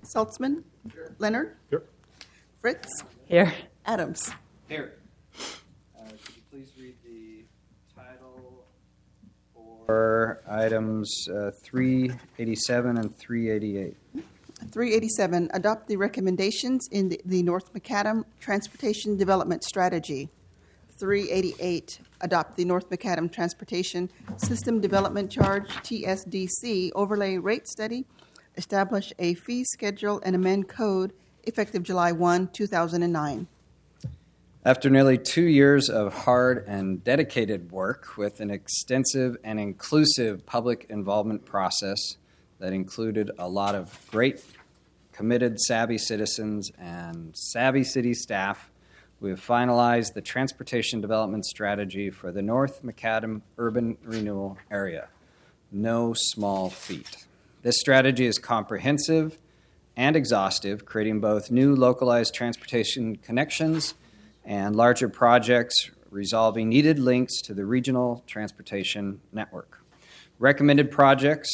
Saltzman? Here. Leonard? Here. Fritz? Here. Adams? Here. Could you please read the title for items 387 and 388? 387, adopt the recommendations in the North Macadam Transportation Development Strategy. 388, adopt the North Macadam Transportation System Development Charge, TSDC, overlay rate study, establish a fee schedule and amend code effective July 1, 2009. After nearly 2 years of hard and dedicated work with an extensive and inclusive public involvement process that included a lot of great, committed, savvy citizens and savvy city staff, we have finalized the transportation development strategy for the North Macadam urban renewal area. No small feat. This strategy is comprehensive and exhaustive, creating both new localized transportation connections and larger projects resolving needed links to the regional transportation network. Recommended projects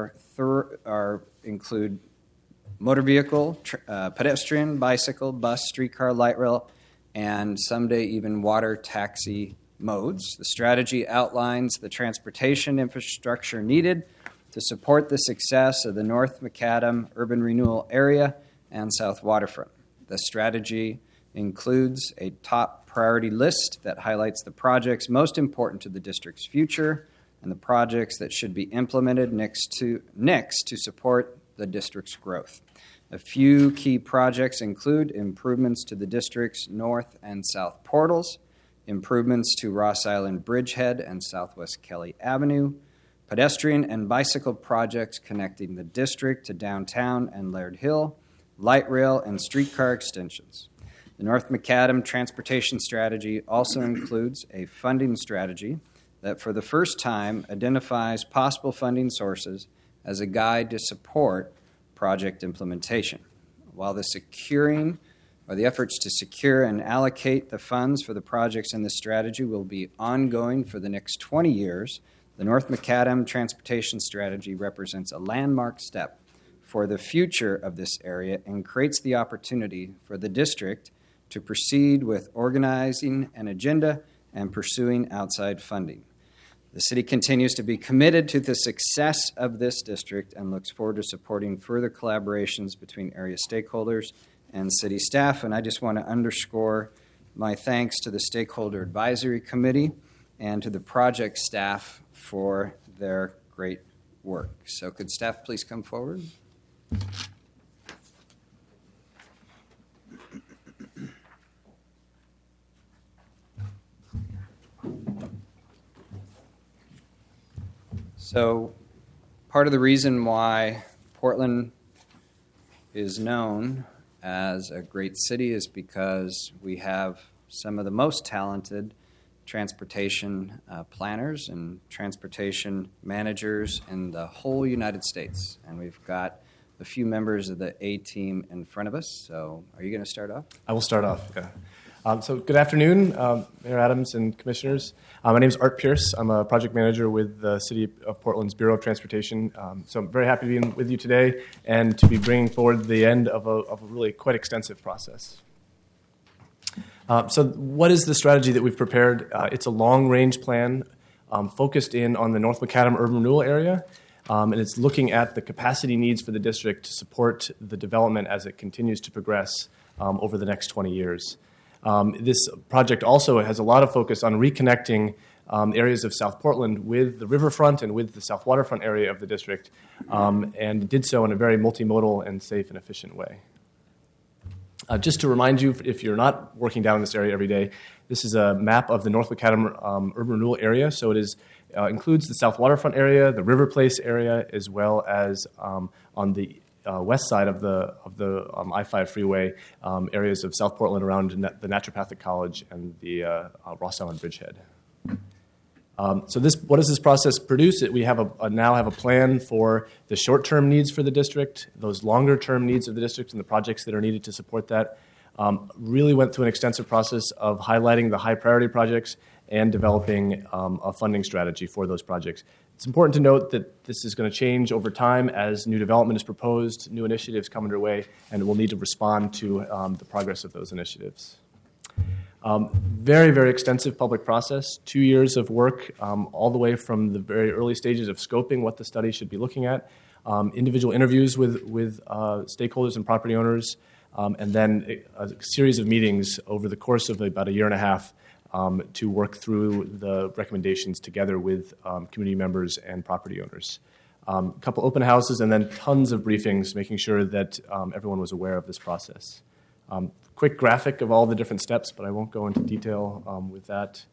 include motor vehicle, pedestrian, bicycle, bus, streetcar, light rail, and someday even water taxi modes. The strategy outlines the transportation infrastructure needed to support the success of the North Macadam urban renewal area and South Waterfront. The strategy includes a top priority list that highlights the projects most important to the district's future and the projects that should be implemented next to support the district's growth. A few key projects include improvements to the district's north and south portals, improvements to Ross Island Bridgehead and Southwest Kelly Avenue, pedestrian and bicycle projects connecting the district to downtown and Laird Hill, light rail and streetcar extensions. The North Macadam Transportation Strategy also includes a funding strategy that for the first time identifies possible funding sources as a guide to support project implementation. While the efforts to secure and allocate the funds for the projects in this strategy will be ongoing for the next 20 years, the North Macadam Transportation Strategy represents a landmark step for the future of this area and creates the opportunity for the district to proceed with organizing an agenda and pursuing outside funding. The city continues to be committed to the success of this district and looks forward to supporting further collaborations between area stakeholders and city staff. And I just want to underscore my thanks to the Stakeholder Advisory Committee and to the project staff for their great work. So could staff please come forward? So part of the reason why Portland is known as a great city is because we have some of the most talented transportation planners and transportation managers in the whole United States. And we've got a few members of the A-team in front of us. So are you going to start off? I will start off, yeah. So good afternoon, Mayor Adams and Commissioners. My name is Art Pierce. I'm a project manager with the City of Portland's Bureau of Transportation. So I'm very happy to be with you today and to be bringing forward the end of a really quite extensive process. So what is the strategy that we've prepared? It's a long-range plan focused in on the North Macadam urban renewal area, and it's looking at the capacity needs for the district to support the development as it continues to progress over the next 20 years. This project also has a lot of focus on reconnecting areas of South Portland with the riverfront and with the South Waterfront area of the district, and did so in a very multimodal and safe and efficient way. Just to remind you, if you're not working down in this area every day, this is a map of the North Macadam urban renewal area. So it includes the South Waterfront area, the River Place area, as well as on the west side of the I-5 freeway, areas of South Portland around the Naturopathic College and the Ross Island Bridgehead. So what does this process produce? We now have a plan for the short-term needs for the district, those longer-term needs of the district, and the projects that are needed to support that. Really went through an extensive process of highlighting the high-priority projects and developing a funding strategy for those projects. It's important to note that this is going to change over time as new development is proposed, new initiatives come underway, and we'll need to respond to the progress of those initiatives. Very, very extensive public process, 2 years of work, all the way from the very early stages of scoping what the study should be looking at, individual interviews with stakeholders and property owners, and then a series of meetings over the course of about a year and a half to work through the recommendations together with community members and property owners. A couple open houses and then tons of briefings, making sure that everyone was aware of this process. Quick graphic of all the different steps, but I won't go into detail with that.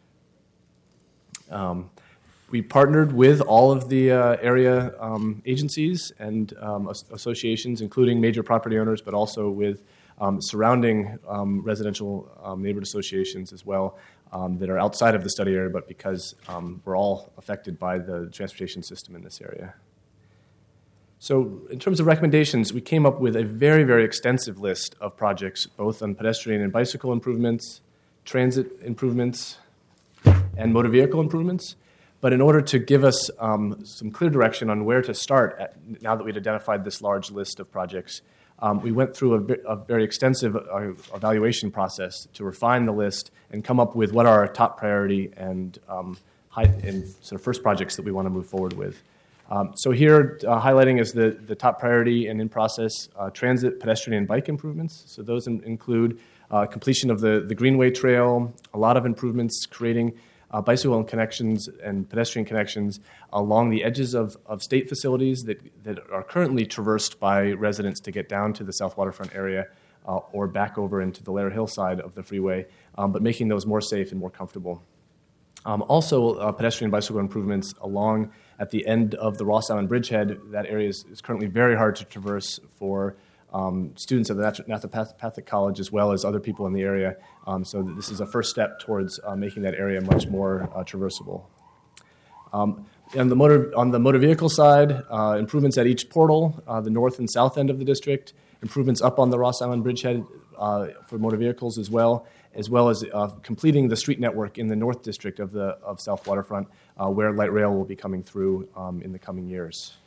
We partnered with all of the area agencies and associations, including major property owners, but also with surrounding residential neighborhood associations as well that are outside of the study area, but because we're all affected by the transportation system in this area. So in terms of recommendations, we came up with a very, very extensive list of projects, both on pedestrian and bicycle improvements, transit improvements, and motor vehicle improvements. But in order to give us some clear direction on where to start, now that we'd identified this large list of projects, we went through a very extensive evaluation process to refine the list and come up with what are our top priority and sort of first projects that we want to move forward with. So here, highlighting as the top priority and in process, transit, pedestrian, and bike improvements. So those include completion of the Greenway Trail, a lot of improvements, creating bicycle connections and pedestrian connections along the edges of state facilities that are currently traversed by residents to get down to the South Waterfront area or back over into the Lair Hill side of the freeway, but making those more safe and more comfortable. Also, pedestrian bicycle improvements along at the end of the Ross Island Bridgehead. That area is currently very hard to traverse for students of the Naturopathic College as well as other people in the area. So this is a first step towards making that area much more traversable. On the motor vehicle side, improvements at each portal, the north and south end of the district, improvements up on the Ross Island Bridgehead for motor vehicles as well as completing the street network in the North District of South Waterfront, where light rail will be coming through in the coming years.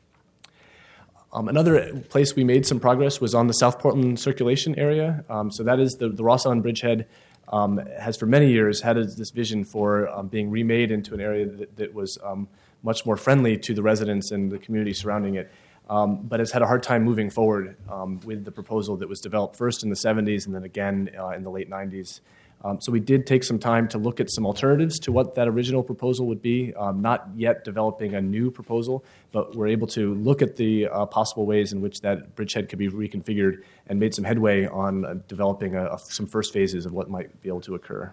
Another place we made some progress was on the South Portland circulation area. So that is the Ross Island Bridgehead has for many years had this vision for being remade into an area that was much more friendly to the residents and the community surrounding it. But has had a hard time moving forward with the proposal that was developed first in the 70s and then again in the late 90s. So we did take some time to look at some alternatives to what that original proposal would be, not yet developing a new proposal, but we're able to look at the possible ways in which that bridgehead could be reconfigured and made some headway on developing some first phases of what might be able to occur.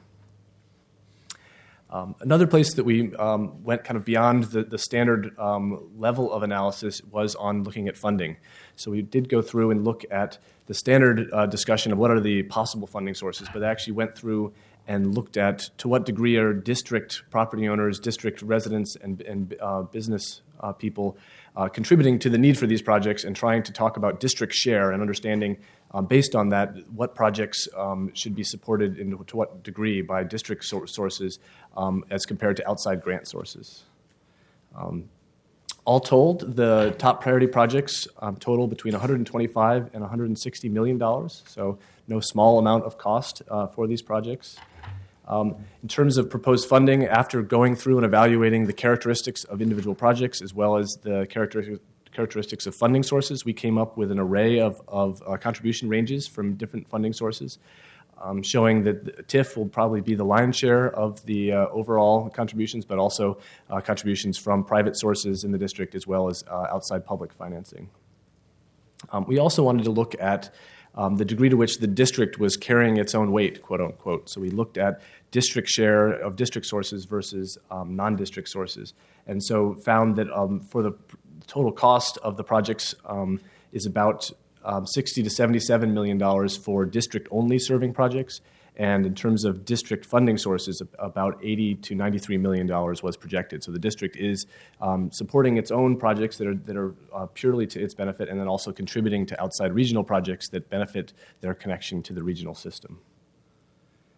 Another place that we went kind of beyond the standard level of analysis was on looking at funding. So we did go through and look at the standard discussion of what are the possible funding sources, but actually went through and looked at to what degree are district property owners, district residents, and business people contributing to the need for these projects and trying to talk about district share and understanding based on that what projects should be supported and to what degree by district sources as compared to outside grant sources. All told, the top priority projects total between $125 and $160 million, so no small amount of cost for these projects. In terms of proposed funding, after going through and evaluating the characteristics of individual projects as well as the characteristics of funding sources, we came up with an array of contribution ranges from different funding sources, showing that TIF will probably be the lion's share of the overall contributions, but also contributions from private sources in the district as well as outside public financing. We also wanted to look at the degree to which the district was carrying its own weight, quote unquote. So we looked at district share of district sources versus non-district sources, and so found that for the total cost of the projects is about $60 to $77 million for district-only serving projects, and in terms of district funding sources, about $80 to $93 million was projected. So the district is supporting its own projects that are purely to its benefit, and then also contributing to outside regional projects that benefit their connection to the regional system.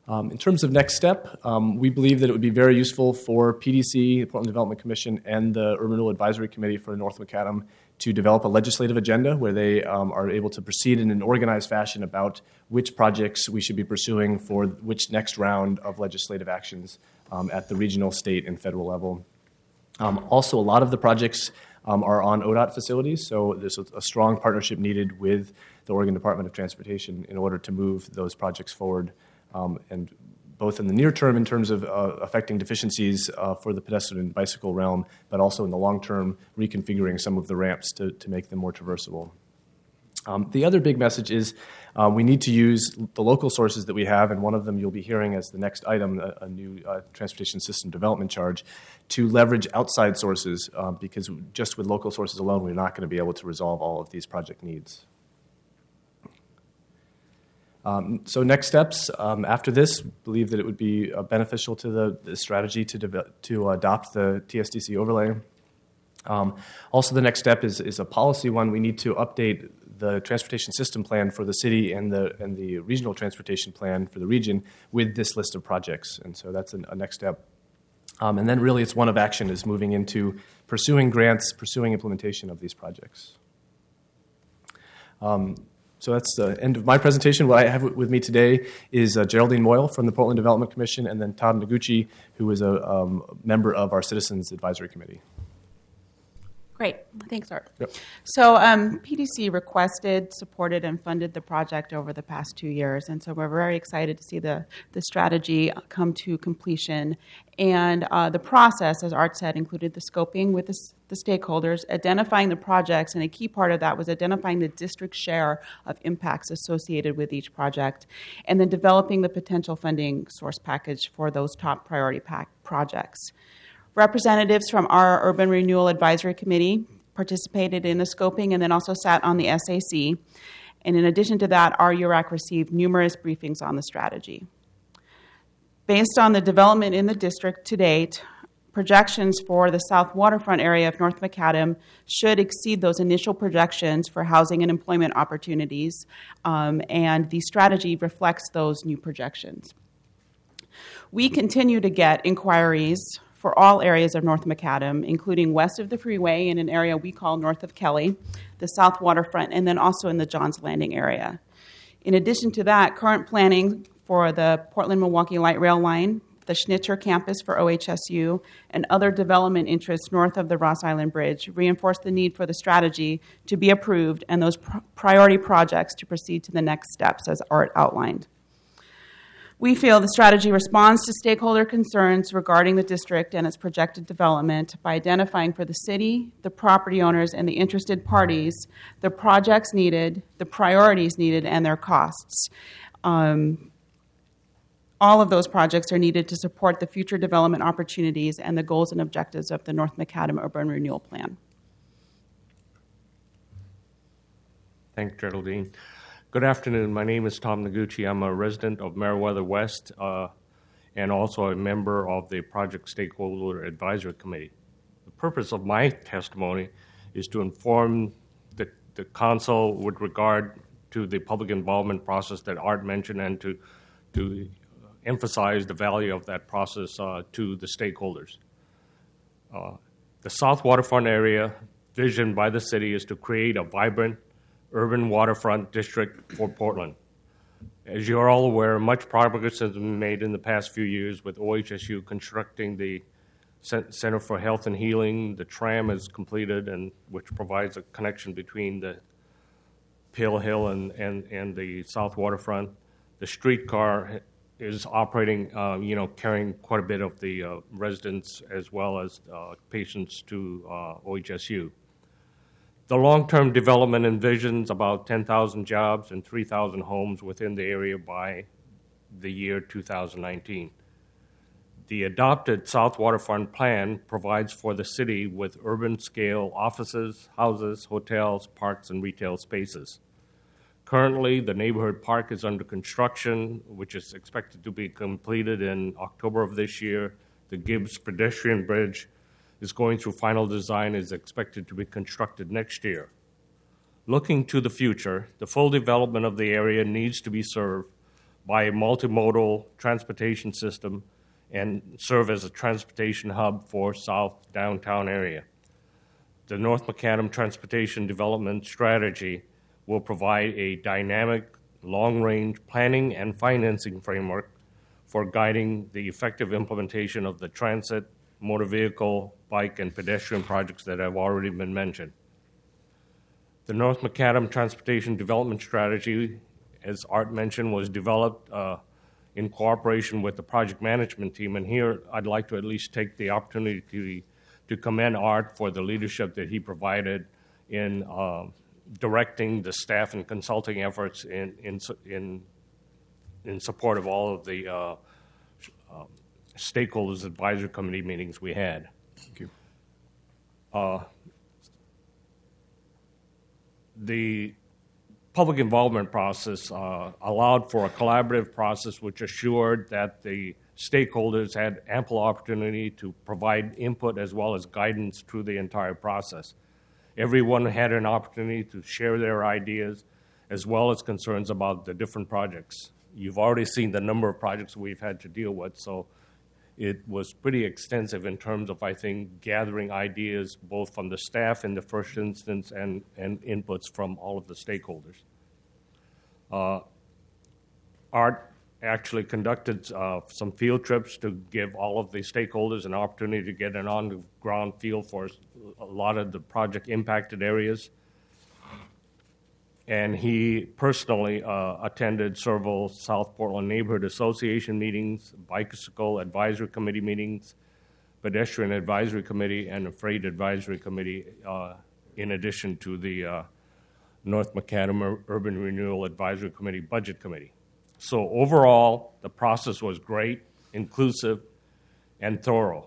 In terms of next step, we believe that it would be very useful for PDC, the Portland Development Commission, and the Urban Renewal Advisory Committee for North Macadam to develop a legislative agenda where they are able to proceed in an organized fashion about which projects we should be pursuing for which next round of legislative actions at the regional, state, and federal level. Also, a lot of the projects are on ODOT facilities, so there's a strong partnership needed with the Oregon Department of Transportation in order to move those projects forward, and both in the near term in terms of affecting deficiencies for the pedestrian and bicycle realm, but also in the long term reconfiguring some of the ramps to make them more traversable. The other big message is we need to use the local sources that we have, and one of them you'll be hearing as the next item, a new transportation system development charge, to leverage outside sources because just with local sources alone, we're not going to be able to resolve all of these project needs. So next steps after this, believe that it would be beneficial to the strategy to adopt the TSDC overlay. Also, the next step is a policy one. We need to update the transportation system plan for the city and the regional transportation plan for the region with this list of projects, and so that's a next step. And then really it's one of action is moving into pursuing grants, pursuing implementation of these projects. So that's the end of my presentation. What I have with me today is Geraldine Moyle from the Portland Development Commission, and then Todd Noguchi, who is a member of our Citizens Advisory Committee. Great. Thanks, Art. Yep. So PDC requested, supported, and funded the project over the past 2 years, and so we're very excited to see the strategy come to completion. And the process, as Art said, included the scoping with the stakeholders, identifying the projects, and a key part of that was identifying the district's share of impacts associated with each project, and then developing the potential funding source package for those top priority projects. Representatives from our Urban Renewal Advisory Committee participated in the scoping and then also sat on the SAC. And in addition to that, our URAC received numerous briefings on the strategy. Based on the development in the district to date, projections for the south waterfront area of North Macadam should exceed those initial projections for housing and employment opportunities, and the strategy reflects those new projections. We continue to get inquiries for all areas of North Macadam, including west of the freeway in an area we call north of Kelly, the south waterfront, and then also in the Johns Landing area. In addition to that, current planning for the Portland-Milwaukee Light Rail line, the Schnitzer campus for OHSU, and other development interests north of the Ross Island Bridge reinforce the need for the strategy to be approved and those priority projects to proceed to the next steps, as Art outlined. We feel the strategy responds to stakeholder concerns regarding the district and its projected development by identifying for the city, the property owners, and the interested parties the projects needed, the priorities needed, and their costs. All of those projects are needed to support the future development opportunities and the goals and objectives of the North Macadam Urban Renewal Plan. Thanks, Geraldine. Good afternoon. My name is Tom Noguchi. I'm a resident of Meriwether West and also a member of the Project Stakeholder Advisory Committee. The purpose of my testimony is to inform the council with regard to the public involvement process that Art mentioned and to emphasize the value of that process to the stakeholders. The South Waterfront area vision by the city is to create a vibrant urban waterfront district for Portland. As you are all aware, much progress has been made in the past few years with OHSU constructing the Center for Health and Healing. The tram is completed, and which provides a connection between the Pale Hill and the South Waterfront. The streetcar is operating, carrying quite a bit of the residents as well as patients to OHSU. The long-term development envisions about 10,000 jobs and 3,000 homes within the area by the year 2019. The adopted South Waterfront Plan provides for the city with urban-scale offices, houses, hotels, parks, and retail spaces. Currently, the neighborhood park is under construction, which is expected to be completed in October of this year. The Gibbs pedestrian bridge is going through final design, is expected to be constructed next year. Looking to the future, the full development of the area needs to be served by a multimodal transportation system and serve as a transportation hub for South downtown area. The North Macadam Transportation Development Strategy will provide a dynamic, long-range planning and financing framework for guiding the effective implementation of the transit, motor vehicle, bike, and pedestrian projects that have already been mentioned. The North Macadam Transportation Development Strategy, as Art mentioned, was developed in cooperation with the project management team, and here I'd like to at least take the opportunity to commend Art for the leadership that he provided in directing the staff and consulting efforts in support of all of the stakeholders advisory committee meetings we had. Thank you. The public involvement process allowed for a collaborative process which assured that the stakeholders had ample opportunity to provide input as well as guidance through the entire process. Everyone had an opportunity to share their ideas as well as concerns about the different projects. You've already seen the number of projects we've had to deal with, so it was pretty extensive in terms of, I think, gathering ideas both from the staff in the first instance and inputs from all of the stakeholders. Art actually conducted some field trips to give all of the stakeholders an opportunity to get an on-the-ground feel for a lot of the project impacted areas. And he personally attended several South Portland Neighborhood Association meetings, bicycle advisory committee meetings, pedestrian advisory committee, and a freight advisory committee, in addition to the North Macadam Urban Renewal Advisory Committee Budget Committee. So overall, the process was great, inclusive, and thorough.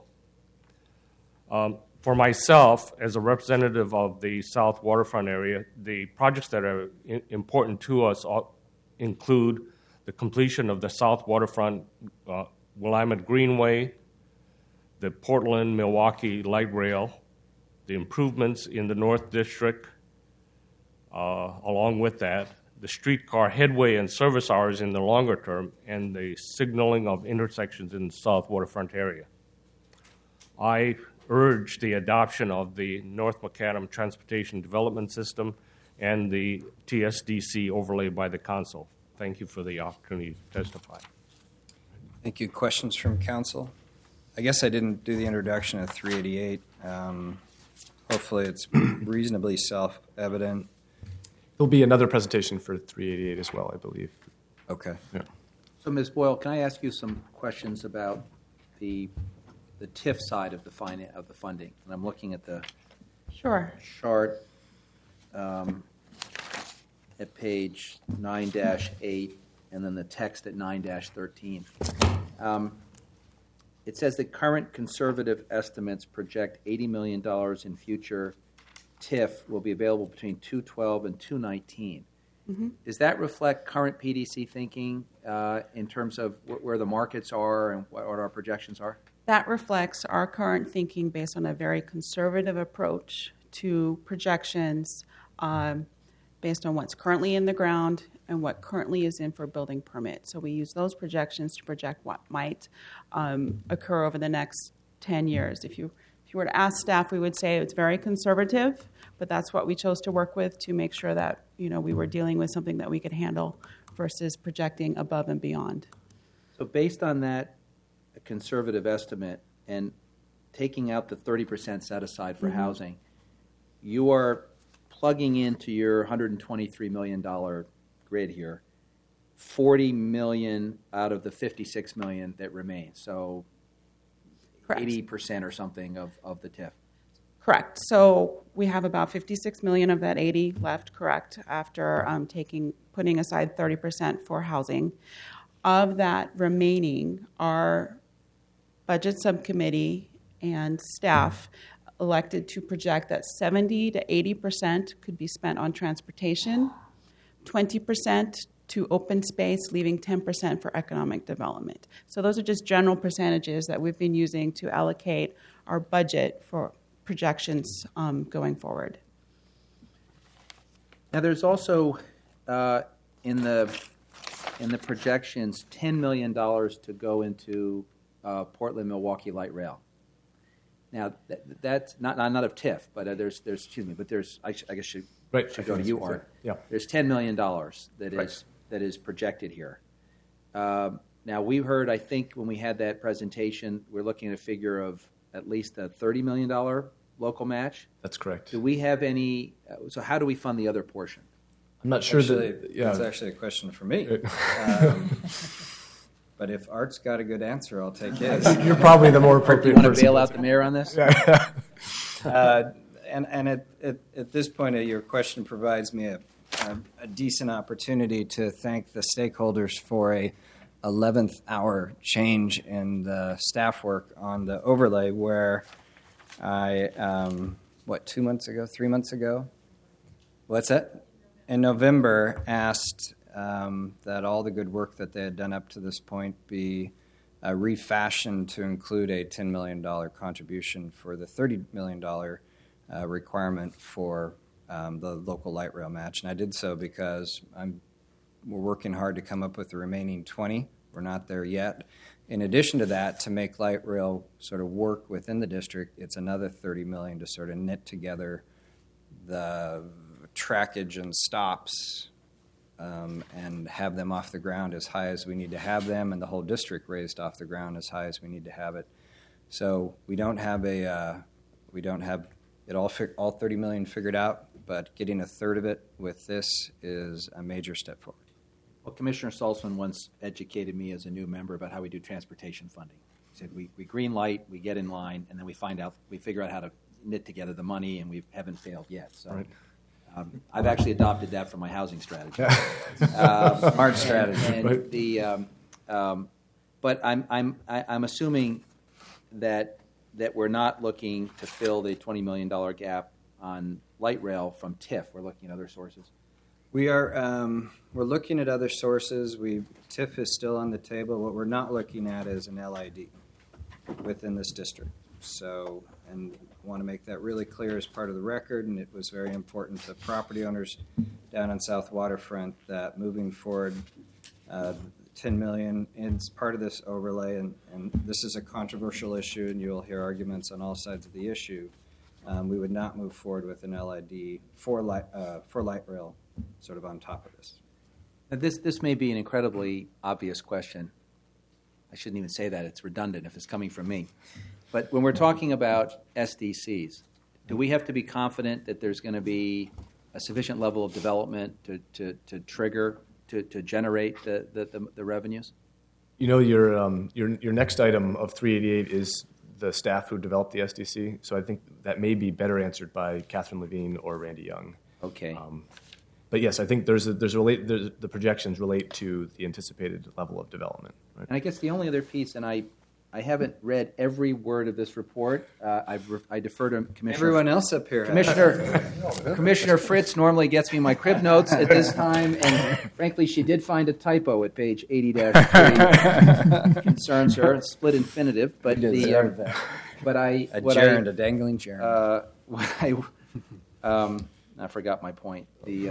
For myself, as a representative of the South Waterfront area, the projects that are important to us include the completion of the South Waterfront Willamette Greenway, the Portland-Milwaukee Light Rail, the improvements in the North District, along with that, the streetcar headway and service hours in the longer term, and the signaling of intersections in the South Waterfront area. I urge the adoption of the North Macadam Transportation Development System and the TSDC overlay by the Council. Thank you for the opportunity to testify. Thank you. Questions from council? I guess I didn't do the introduction of 388. Hopefully it's reasonably self-evident. There'll be another presentation for 388 as well, I believe. Okay. Yeah. So, Ms. Boyle, can I ask you some questions about the TIF side of the funding? And I'm looking at the Sure. chart at page 9-8, and then the text at 9-13. It says that current conservative estimates project $80 million in future TIF will be available between 212 and 219. Mm-hmm. Does that reflect current PDC thinking in terms of where the markets are and what our projections are? That reflects our current thinking based on a very conservative approach to projections based on what's currently in the ground and what currently is in for building permit. So we use those projections to project what might occur over the next 10 years. If you were to ask staff, we would say it's very conservative, but that's what we chose to work with to make sure that we were dealing with something that we could handle versus projecting above and beyond. So based on that conservative estimate and taking out the 30% set aside for housing, you are plugging into your $123 million grid here, $40 million out of the $56 million that remains. So Correct. 80% or something of the TIF. Correct. So we have about $56 million of that 80 left, correct, after putting aside 30% for housing. Of that remaining, our budget subcommittee and staff elected to project that 70 to 80% could be spent on transportation, 20% to open space, leaving 10% for economic development. So those are just general percentages that we've been using to allocate our budget for projections going forward. Now, there's also in the in the projections $10 million to go into Portland-Milwaukee Light Rail. Now, that's not of TIF, but there's excuse me, but there's, I guess should go to you, Art. Yeah. There's $10 million Right. that is projected here. Now, we heard, I think, when we had that presentation, we're looking at a figure of at least a $30 million local match. That's correct. Do we have any, so how do we fund the other portion? I'm not sure Actually, that. that's actually a question for me. But if Art's got a good answer, I'll take his. You're probably the more Do you appropriate want to person. bail out the mayor on this? And at this point, your question provides me a decent opportunity to thank the stakeholders for a 11th hour change in the staff work on the overlay, where I 3 months ago? What's that? In November, asked that all the good work that they had done up to this point be refashioned to include a $10 million contribution for the $30 million requirement for the local light rail match. And I did so because we're working hard to come up with the remaining 20. We're not there yet. In addition to that, to make light rail sort of work within the district, it's another $30 million to sort of knit together the trackage and stops and have them off the ground as high as we need to have them, and the whole district raised off the ground as high as we need to have it. So we don't have it all 30 million figured out, but getting a third of it with this is a major step forward. Well, Commissioner Saltzman once educated me as a new member about how we do transportation funding. He said we green light, we get in line, and then we figure out how to knit together the money, and we haven't failed yet. So. Right. I've actually adopted that for my housing strategy. Smart strategy. And but I'm assuming that we're not looking to fill the $20 million gap on light rail from TIF. We're looking at other sources. We are we're looking at other sources. TIF is still on the table. What we're not looking at is an LID within this district. So, and I want to make that really clear as part of the record, and it was very important to property owners down on South Waterfront that moving forward, $10 million is part of this overlay, and this is a controversial issue, and you'll hear arguments on all sides of the issue. We would not move forward with an LID for light rail sort of on top of this. Now this may be an incredibly obvious question. I shouldn't even say that. It's redundant if it's coming from me. But when we're talking about SDCs, do we have to be confident that there's going to be a sufficient level of development to trigger, to generate the revenues? You know, your next item of 388 is the staff who developed the SDC. So I think that may be better answered by Catherine Levine or Randy Young. Okay. But yes, I think the projections relate to the anticipated level of development. Right? And I guess the only other piece, and I haven't read every word of this report. I defer to Commissioner. Everyone else up here. Commissioner Fritz normally gets me my crib notes at this time, and frankly, she did find a typo at page 80-3. Concerns her, split infinitive, but A dangling gerund. I forgot my point.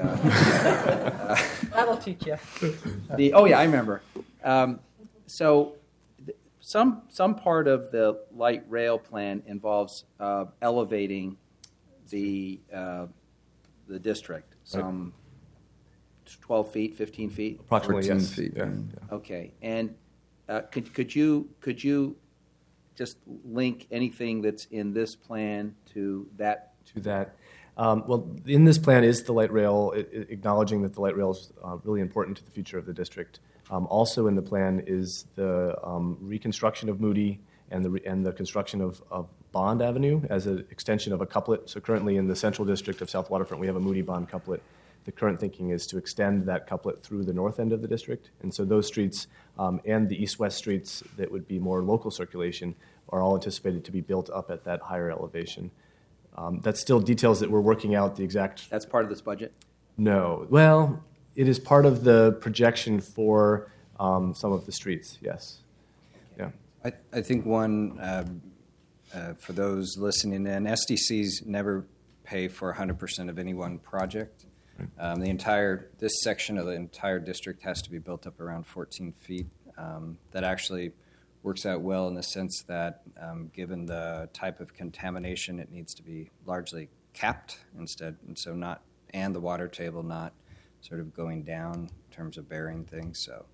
That'll teach you. I remember. So. Some part of the light rail plan involves elevating the district some 12 feet, 15 feet. Approximately, 14 yes. feet. Yeah. Okay, and could you just link anything that's in this plan to that? To that. Well, in this plan is the light rail, acknowledging that the light rail is really important to the future of the district. Also in the plan is the reconstruction of Moody and the construction of Bond Avenue as an extension of a couplet. So currently in the central district of South Waterfront, we have a Moody Bond couplet. The current thinking is to extend that couplet through the north end of the district. And so those streets and the east-west streets that would be more local circulation are all anticipated to be built up at that higher elevation. That's still details that we're working out the exact... That's part of this budget? No. Well, it is part of the projection for some of the streets, yes. Yeah. I think one, for those listening in, SDCs never pay for 100% of any one project. This section of the entire district has to be built up around 14 feet. That actually works out well in the sense that, given the type of contamination, it needs to be largely capped instead, and the water table not sort of going down in terms of bearing things. So,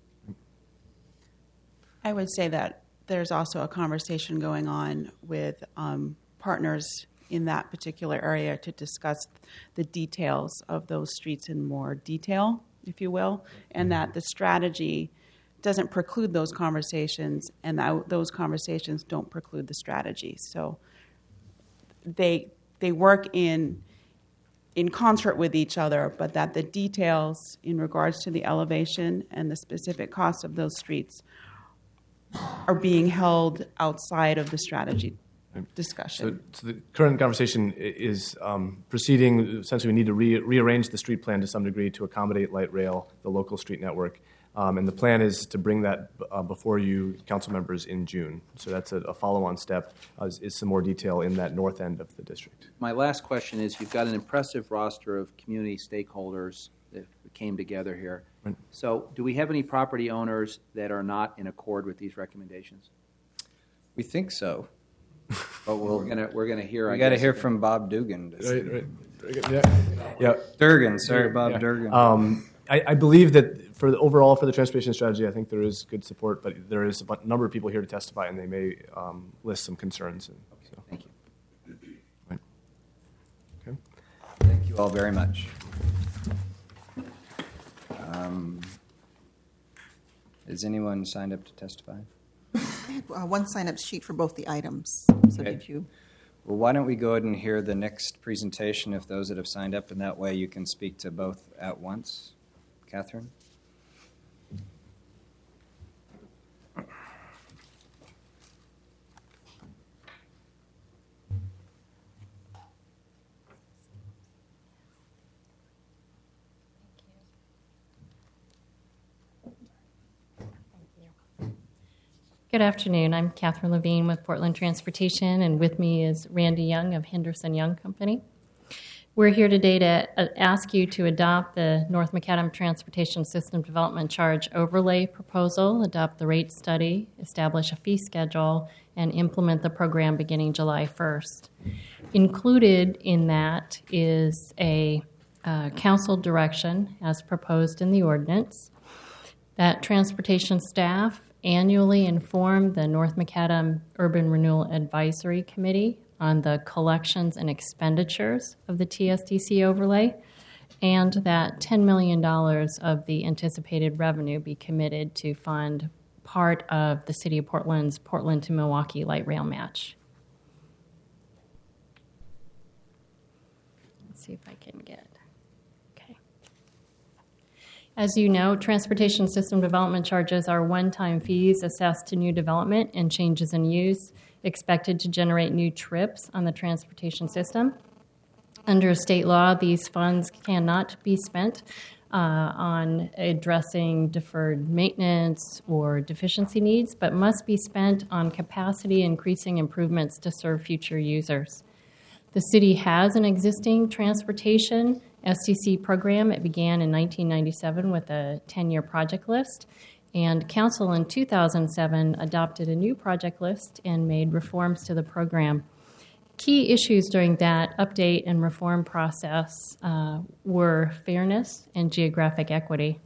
I would say that there's also a conversation going on with partners in that particular area to discuss the details of those streets in more detail, if you will, and that the strategy doesn't preclude those conversations, and those conversations don't preclude the strategy. So they work in concert with each other, but that the details in regards to the elevation and the specific cost of those streets are being held outside of the strategy discussion. So the current conversation is proceeding. Essentially, we need to rearrange the street plan to some degree to accommodate light rail, the local street network. And the plan is to bring that before you, council members, in June. So that's a follow-on step, is some more detail in that north end of the district. My last question is, you've got an impressive roster of community stakeholders that came together here. Right. So do we have any property owners that are not in accord with these recommendations? we think so. But We're gonna hear. we got to hear from Bob Dugan. Right. Yeah. Durgan, sorry, Bob Yeah. Durgan. I believe that for the transportation strategy, I think there is good support, but there is a number of people here to testify, and they may list some concerns. So. Thank you. Right. Okay. Thank you all very much. Is anyone signed up to testify? I had one sign-up sheet for both the items. So Okay. did you? Well, why don't we go ahead and hear the next presentation of those that have signed up, and that way you can speak to both at once. Catherine? Good afternoon. I'm Catherine Levine with Portland Transportation, and with me is Randy Young of Henderson Young Company. We're here today to ask you to adopt the North Macadam Transportation System Development Charge Overlay Proposal, adopt the rate study, establish a fee schedule, and implement the program beginning July 1st. Included in that is a council direction as proposed in the ordinance that transportation staff annually inform the North Macadam Urban Renewal Advisory Committee on the collections and expenditures of the TSDC overlay, and that $10 million of the anticipated revenue be committed to fund part of the City of Portland's Portland to Milwaukee light rail match. Let's see if I can get... As you know, transportation system development charges are one-time fees assessed to new development and changes in use expected to generate new trips on the transportation system. Under state law, these funds cannot be spent on addressing deferred maintenance or deficiency needs, but must be spent on capacity increasing improvements to serve future users. The city has an existing transportation STC program. It began in 1997 with a 10-year project list, and Council in 2007 adopted a new project list and made reforms to the program. Key issues during that update and reform process were fairness and geographic equity.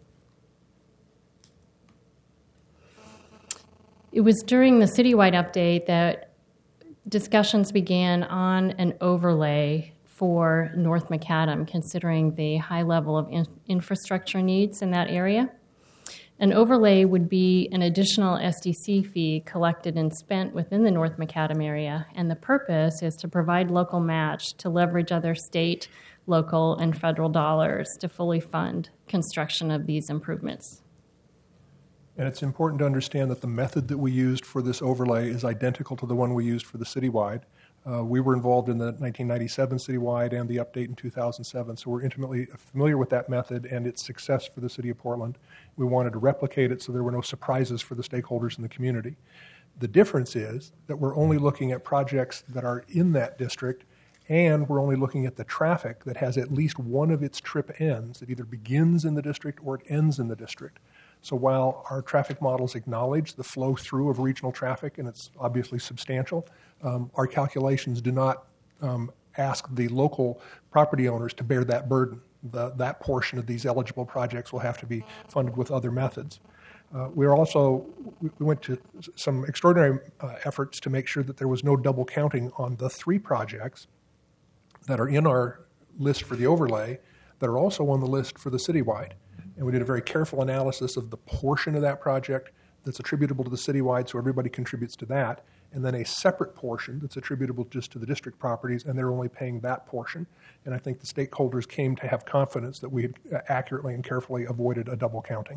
It was during the citywide update that discussions began on an overlay for North Macadam, considering the high level of infrastructure needs in that area. An overlay would be an additional SDC fee collected and spent within the North Macadam area, and the purpose is to provide local match to leverage other state, local, and federal dollars to fully fund construction of these improvements. And it's important to understand that the method that we used for this overlay is identical to the one we used for the citywide. We were involved in the 1997 citywide and the update in 2007, so we're intimately familiar with that method and its success for the city of Portland. We wanted to replicate it so there were no surprises for the stakeholders in the community. The difference is that we're only looking at projects that are in that district And we're only looking at the traffic that has at least one of its trip ends that either begins in the district or it ends in the district. So while our traffic models acknowledge the flow through of regional traffic, and it's obviously substantial, our calculations do not ask the local property owners to bear that burden. That portion of these eligible projects will have to be funded with other methods. We went to some extraordinary efforts to make sure that there was no double counting on the 3 projects that are in our list for the overlay that are also on the list for the citywide. And we did a very careful analysis of the portion of that project that's attributable to the citywide, so everybody contributes to that, and then a separate portion that's attributable just to the district properties, and they're only paying that portion. And I think the stakeholders came to have confidence that we had accurately and carefully avoided a double counting.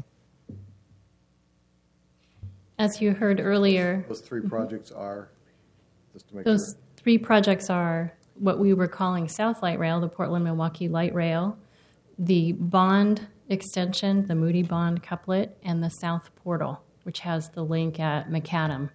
As you heard earlier, Those 3 projects are, just to make those sure. 3 projects are what we were calling South Light Rail, the Portland-Milwaukee Light Rail, the Bond extension, the Moody Bond couplet, and the South Portal, which has the link at Macadam.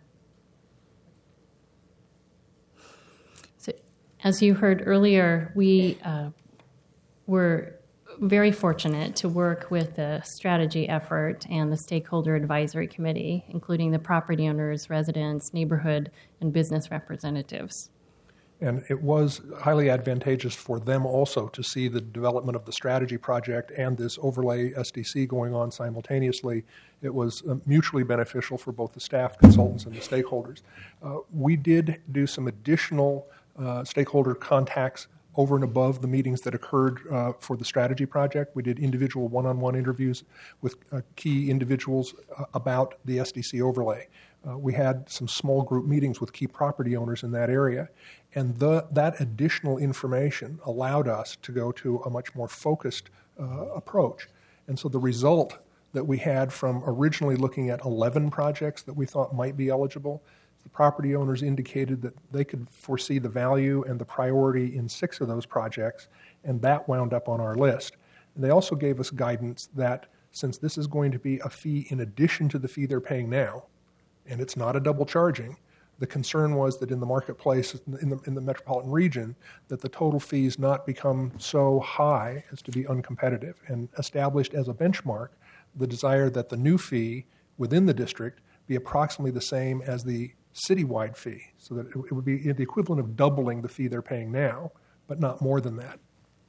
So, as you heard earlier, we were very fortunate to work with the strategy effort and the stakeholder advisory committee, including the property owners, residents, neighborhood, and business representatives. And it was highly advantageous for them also to see the development of the strategy project and this overlay SDC going on simultaneously. It was mutually beneficial for both the staff, consultants, and the stakeholders. We did do some additional stakeholder contacts over and above the meetings that occurred for the strategy project. We did individual one-on-one interviews with key individuals about the SDC overlay. We had some small group meetings with key property owners in that area, and that additional information allowed us to go to a much more focused approach. And so the result that we had from originally looking at 11 projects that we thought might be eligible, the property owners indicated that they could foresee the value and the priority in 6 of those projects, and that wound up on our list. And they also gave us guidance that since this is going to be a fee in addition to the fee they're paying now, and it's not a double charging, the concern was that in the marketplace, in the metropolitan region, that the total fees not become so high as to be uncompetitive, and established as a benchmark the desire that the new fee within the district be approximately the same as the citywide fee, so that it would be the equivalent of doubling the fee they're paying now, but not more than that.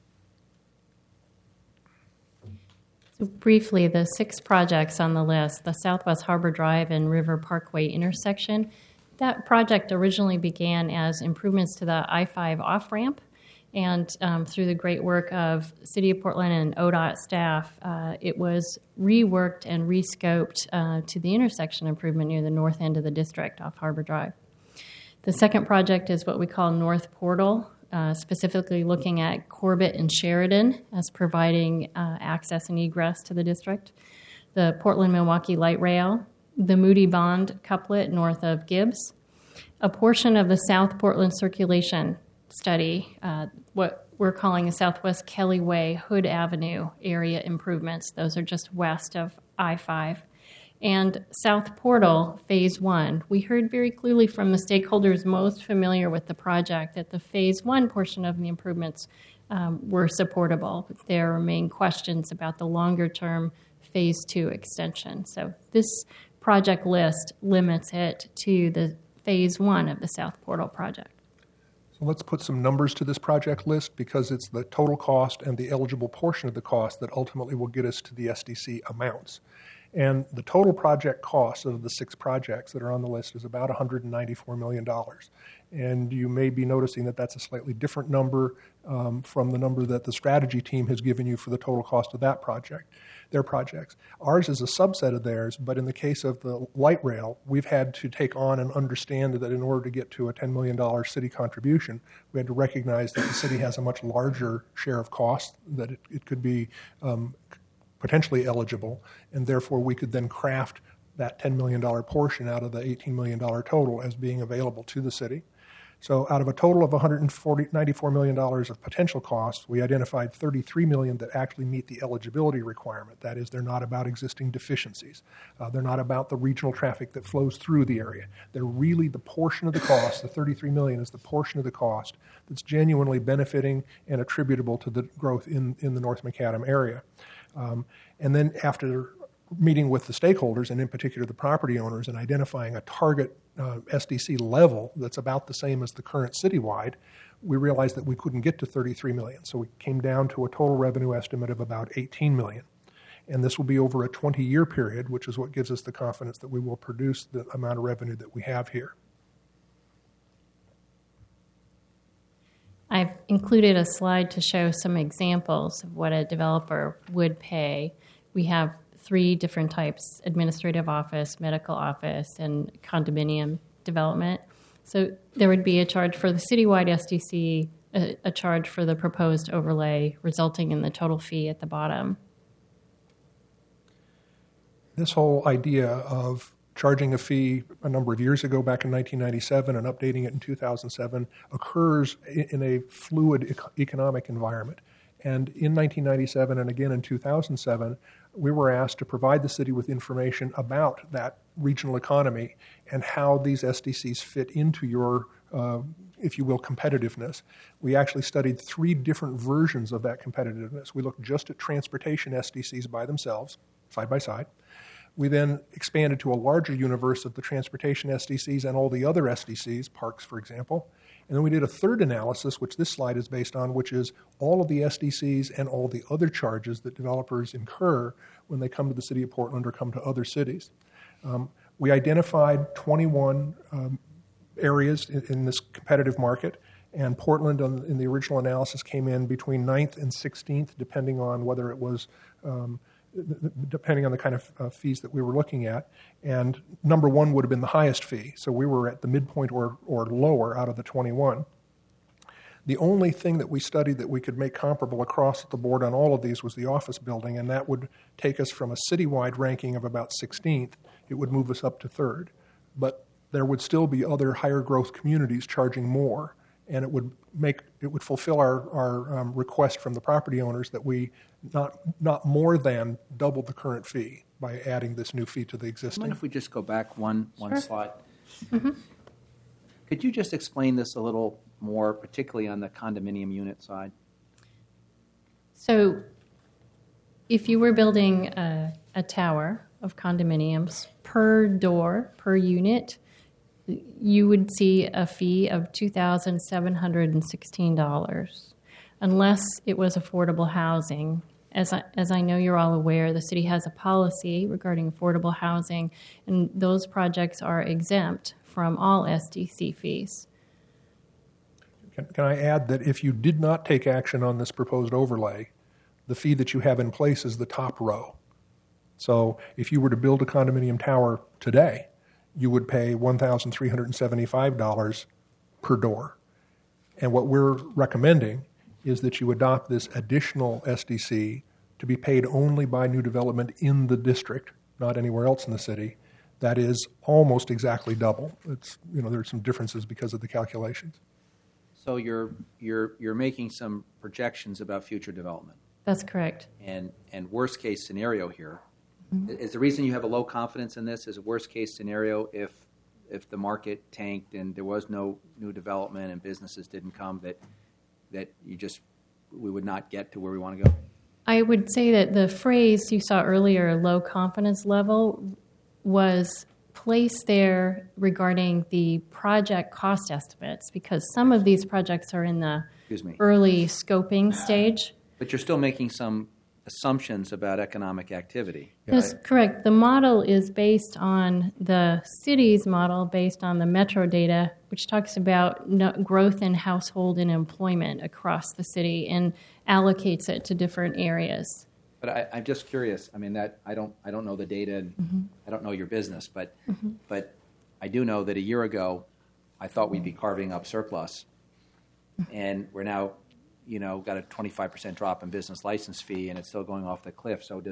So briefly, the 6 projects on the list, the Southwest Harbor Drive and River Parkway intersection, that project originally began as improvements to the I-5 off-ramp, and through the great work of City of Portland and ODOT staff, it was reworked and rescoped to the intersection improvement near the north end of the district off Harbor Drive. The second project is what we call North Portal, specifically looking at Corbett and Sheridan as providing access and egress to the district. The Portland-Milwaukee Light Rail, the Moody Bond couplet north of Gibbs, a portion of the South Portland Circulation Study, what we're calling the Southwest Kelly Way, Hood Avenue area improvements. Those are just west of I-5. And South Portal, Phase 1. We heard very clearly from the stakeholders most familiar with the project that the Phase 1 portion of the improvements were supportable. There remain questions about the longer-term Phase 2 extension. So this project list limits it to the Phase 1 of the South Portal project. So let's put some numbers to this project list because it's the total cost and the eligible portion of the cost that ultimately will get us to the SDC amounts. And the total project cost of the 6 projects that are on the list is about $194 million. And you may be noticing that that's a slightly different number from the number that the strategy team has given you for the total cost of that project, their projects. Ours is a subset of theirs, but in the case of the light rail, we've had to take on and understand that in order to get to a $10 million city contribution, we had to recognize that the city has a much larger share of cost, that it could be potentially eligible, and therefore we could then craft that $10 million portion out of the $18 million total as being available to the city. So out of a total of $94 million of potential costs, we identified $33 million that actually meet the eligibility requirement. That is, they're not about existing deficiencies. They're not about the regional traffic that flows through the area. They're really the portion of the cost, the $33 million is the portion of the cost that's genuinely benefiting and attributable to the growth in the North Macadam area. And then after meeting with the stakeholders, and in particular the property owners, and identifying a target SDC level that's about the same as the current citywide, we realized that we couldn't get to $33 million. So we came down to a total revenue estimate of about $18 million. And this will be over a 20-year period, which is what gives us the confidence that we will produce the amount of revenue that we have here. I've included a slide to show some examples of what a developer would pay. We have 3 different types: administrative office, medical office, and condominium development. So there would be a charge for the citywide SDC, a charge for the proposed overlay, resulting in the total fee at the bottom. This whole idea of charging a fee a number of years ago, back in 1997, and updating it in 2007, occurs in a fluid economic environment. And in 1997 and again in 2007, we were asked to provide the city with information about that regional economy and how these SDCs fit into your, if you will, competitiveness. We actually studied 3 different versions of that competitiveness. We looked just at transportation SDCs by themselves, side by side. We then expanded to a larger universe of the transportation SDCs and all the other SDCs, parks, for example. And then we did a third analysis, which this slide is based on, which is all of the SDCs and all the other charges that developers incur when they come to the city of Portland or come to other cities. We identified 21 areas in this competitive market, and Portland in the original analysis came in between 9th and 16th, depending on whether it was depending on the kind of fees that we were looking at. And number 1 would have been the highest fee. So we were at the midpoint or lower out of the 21. The only thing that we studied that we could make comparable across the board on all of these was the office building, and that would take us from a citywide ranking of about 16th. It would move us up to 3rd. But there would still be other higher growth communities charging more, and it would fulfill our request from the property owners that we not more than double the current fee by adding this new fee to the existing. I wonder if we just go back one Sure. slide. Mm-hmm. Could you just explain this a little more, particularly on the condominium unit side? So if you were building a tower of condominiums, per door, per unit, you would see a fee of $2,716, unless it was affordable housing. As I know you're all aware, the city has a policy regarding affordable housing, and those projects are exempt from all SDC fees. Can I add that if you did not take action on this proposed overlay, the fee that you have in place is the top row. So if you were to build a condominium tower today, you would pay $1,375 per door. And what we're recommending is that you adopt this additional SDC to be paid only by new development in the district, not anywhere else in the city. That is almost exactly double. It's, there's some differences because of the calculations. So you're making some projections about future development. That's correct. And worst case scenario here, is the reason you have a low confidence in this is a worst case scenario if the market tanked and there was no new development and businesses didn't come, that we would not get to where we want to go? I would say that the phrase you saw earlier, low confidence level, was placed there regarding the project cost estimates, because some of these projects are in the early scoping stage. But you're still making some assumptions about economic activity. That's correct. The model is based on the city's model, based on the Metro data, which talks about growth in household and employment across the city and allocates it to different areas. But I'm just curious. I mean, that I don't know the data, and I don't know your business, but I do know that a year ago, I thought we'd be carving up surplus, and we're now, got a 25% drop in business license fee, and it's still going off the cliff. So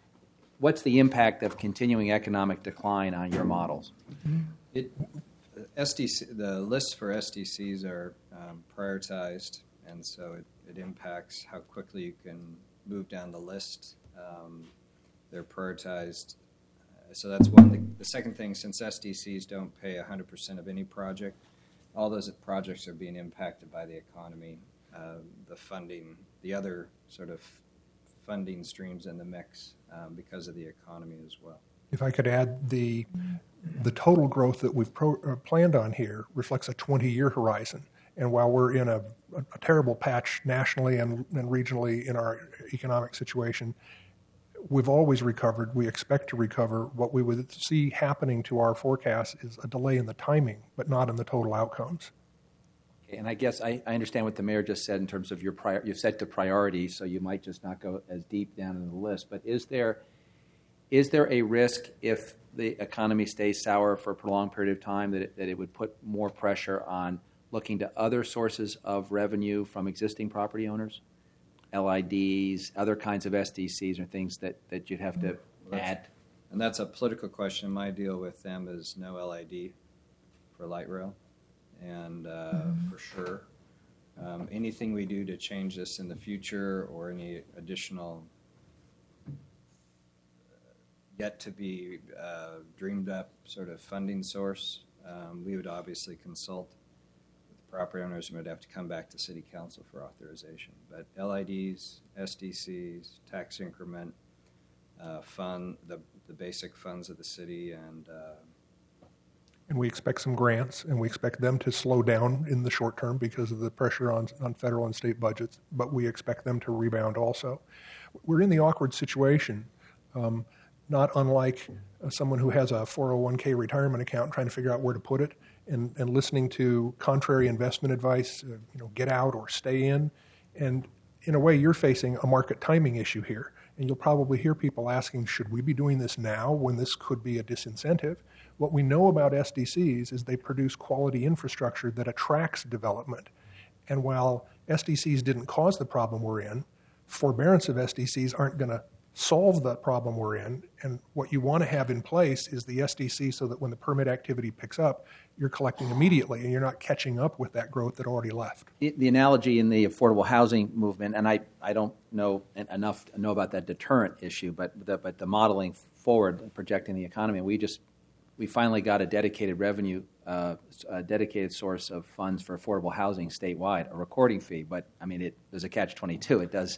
what's the impact of continuing economic decline on your models? The lists for SDCs are prioritized, and so it impacts how quickly you can move down the list. They're prioritized. So that's one thing. The second thing, since SDCs don't pay 100% of any project, all those projects are being impacted by the economy, the funding, the other sort of funding streams in the mix because of the economy as well. If I could add, the total growth that we've planned on here reflects a 20-year horizon. And while we're in a terrible patch nationally and regionally in our economic situation, we've always recovered. We expect to recover. What we would see happening to our forecast is a delay in the timing, but not in the total outcomes. Okay, and I guess I understand what the mayor just said in terms of you've set the priorities, so you might just not go as deep down in the list. But is there a risk if the economy stays sour for a prolonged period of time that it would put more pressure on looking to other sources of revenue from existing property owners? LIDs, other kinds of SDCs, or things that you'd have to add? And that's a political question. My deal with them is no LID for light rail. And for sure, anything we do to change this in the future or any additional yet to be dreamed up sort of funding source, we would obviously consult with the property owners and would have to come back to City Council for authorization. But LIDs, SDCs, tax increment, fund, the basic funds of the city, and we expect some grants, and we expect them to slow down in the short term because of the pressure on federal and state budgets, but we expect them to rebound also. We're in the awkward situation, not unlike someone who has a 401k retirement account trying to figure out where to put it and listening to contrary investment advice, get out or stay in. And in a way, you're facing a market timing issue here. And you'll probably hear people asking, should we be doing this now when this could be a disincentive? What we know about SDCs is they produce quality infrastructure that attracts development. And while SDCs didn't cause the problem we're in, forbearance of SDCs aren't going to solve the problem we're in. And what you want to have in place is the SDC so that when the permit activity picks up, you're collecting immediately and you're not catching up with that growth that already left. The analogy in the affordable housing movement, and I don't know enough to know about that deterrent issue, but the modeling forward and projecting the economy, we finally got a dedicated revenue, a dedicated source of funds for affordable housing statewide, a recording fee. But I mean, there's a catch-22.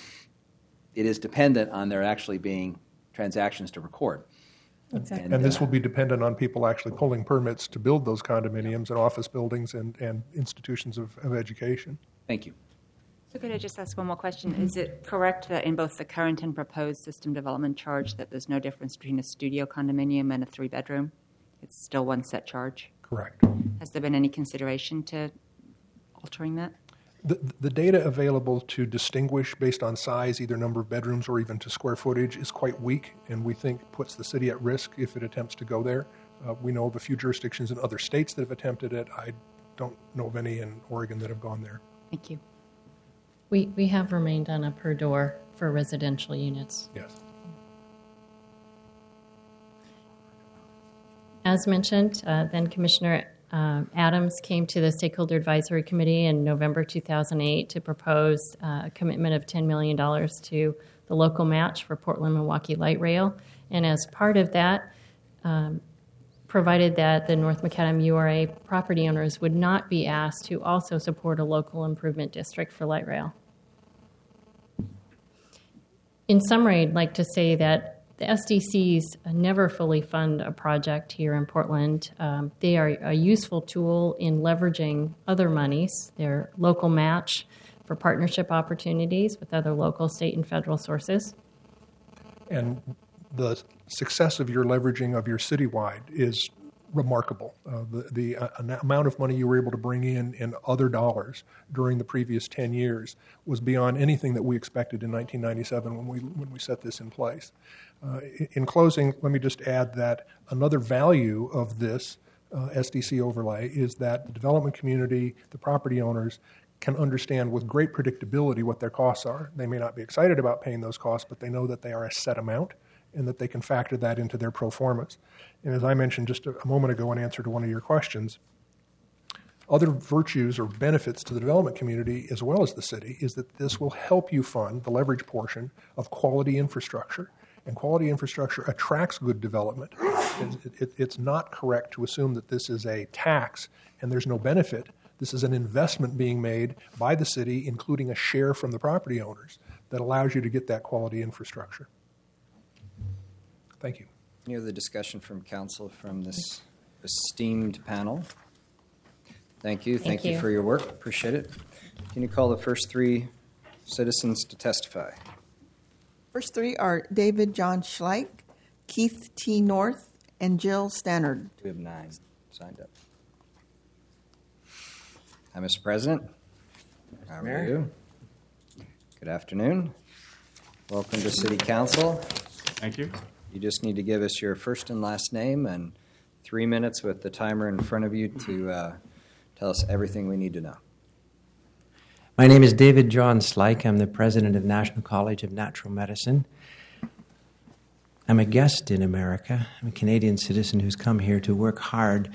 It is dependent on there actually being transactions to record. Exactly. And this will be dependent on people actually pulling permits to build those condominiums and office buildings and institutions of education. Thank you. So could I just ask one more question? Is it correct that in both the current and proposed system development charge that there's no difference between a studio condominium and a 3-bedroom? It's still one set charge? Correct. Has there been any consideration to altering that? The data available to distinguish based on size, either number of bedrooms or even to square footage, is quite weak, and we think puts the city at risk if it attempts to go there. We know of a few jurisdictions in other states that have attempted it. I don't know of any in Oregon that have gone there. Thank you. We have remained on a per door for residential units. Yes. As mentioned, then Commissioner Adams came to the Stakeholder Advisory Committee in November 2008 to propose a commitment of $10 million to the local match for Portland-Milwaukee Light Rail. And as part of that, provided that the North Macadam URA property owners would not be asked to also support a local improvement district for light rail. In summary, I'd like to say that the SDCs never fully fund a project here in Portland. They are a useful tool in leveraging other monies. They're local match for partnership opportunities with other local, state, and federal sources. And the success of your leveraging of your citywide is remarkable. The amount of money you were able to bring in other dollars during the previous 10 years was beyond anything that we expected in 1997 when we set this in place. In closing, let me just add that another value of this SDC overlay is that the development community, the property owners, can understand with great predictability what their costs are. They may not be excited about paying those costs, but they know that they are a set amount, and that they can factor that into their pro formas. And as I mentioned just a moment ago in answer to one of your questions, other virtues or benefits to the development community as well as the city is that this will help you fund the leverage portion of quality infrastructure. And quality infrastructure attracts good development. It's not correct to assume that this is a tax and there's no benefit. This is an investment being made by the city, including a share from the property owners, that allows you to get that quality infrastructure. Thank you. Any other discussion from council from this esteemed panel? Thank you. Thank you for your work. Appreciate it. Can you call the first three citizens to testify? First three are David John Schleich, Keith T. North, and Jill Stannard. We have 9 signed up. Hi, Mr. President. How are you? Good afternoon. Welcome to City Council. Thank you. You just need to give us your first and last name and 3 minutes with the timer in front of you to tell us everything we need to know. My name is David John Schleich. I'm the president of National College of Natural Medicine. I'm a guest in America. I'm a Canadian citizen who's come here to work hard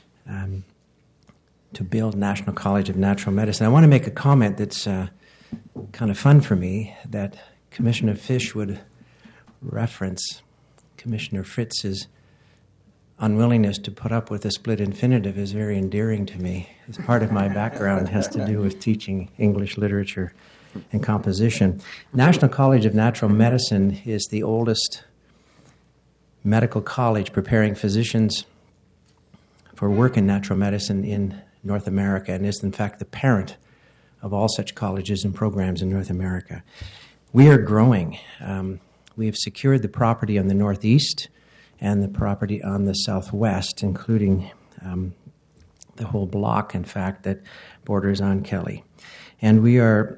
to build National College of Natural Medicine. I want to make a comment that's kind of fun for me, that Commissioner Fish would reference Commissioner Fritz's unwillingness to put up with a split infinitive is very endearing to me. As part of my background has to do with teaching English literature and composition. National College of Natural Medicine is the oldest medical college preparing physicians for work in natural medicine in North America, and is in fact the parent of all such colleges and programs in North America. We are growing. We have secured the property on the northeast and the property on the southwest, including the whole block, in fact, that borders on Kelly. And we are,